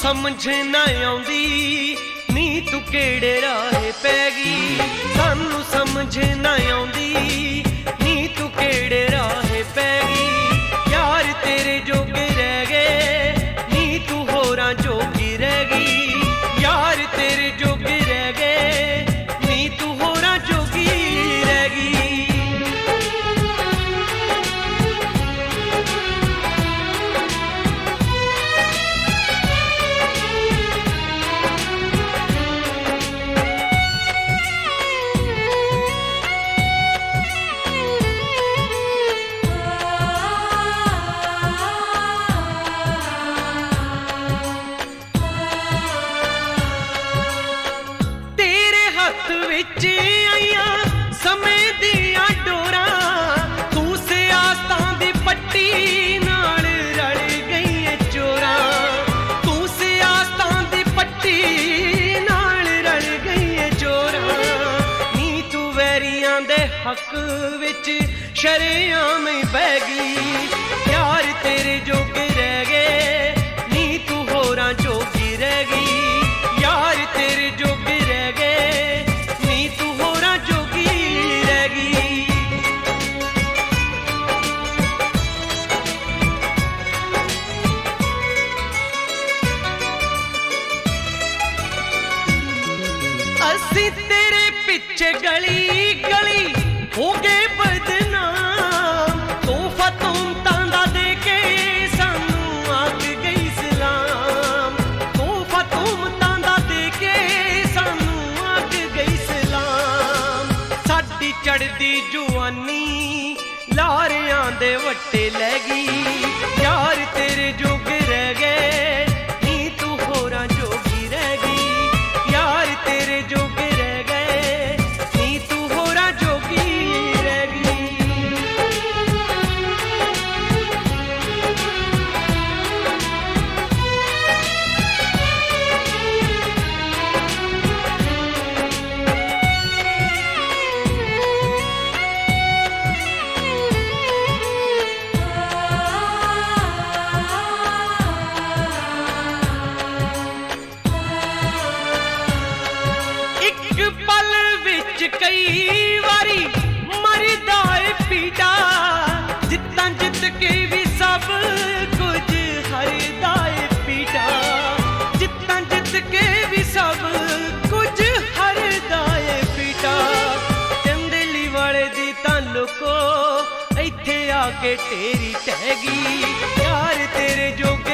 समझ ना आउंदी नी तू केड़े राहे पै गई। सानू समझ ना आउंदी नी तू केड़े राहे पै गई। यार तेरे जोगे रह गए नी तू होरां जोगी रह गई। यार तेरे जोगे रह गए नी तू होरां जोगी रह गई। विच आईया समय दियां डोरां तू सियासतां दी पट्टी नाल रल गई है चोरां। तू सियासतां दी पट्टी नाल रल गई है चोरां। नी तू वैरियां दे हक विच शरेआम बह गई। यार तेरे जोगे रह गए नी तू होरां जोगी रह गई। यार तेरे जोगे रह गए असी तेरे पिछे गली गली हो गए बदनाम। तोहफा तुमतां दा दे के सानू आख गई सलाम। तोहफा तुमतां दा दे के सानू आख गई सलाम। साडी चढ़दी जुआनी लारियां दे वट्टे लै गई। यार तेरे जोगे रह गए नी तू होरां जोगी रह गई। यार तेरे जोगे रह गए नी तू होरां जोगी रह गई। पल विच कई वारी मरदा है पीड़ा। जित्तां जित के भी सब कुछ हरदा है पीड़ा। जित्तां जित के भी सब कुछ हरदा है पीड़ा। चंदेली वाले दी तां लुको इत्थे आके तेरी टह गई। यार तेरे जोगे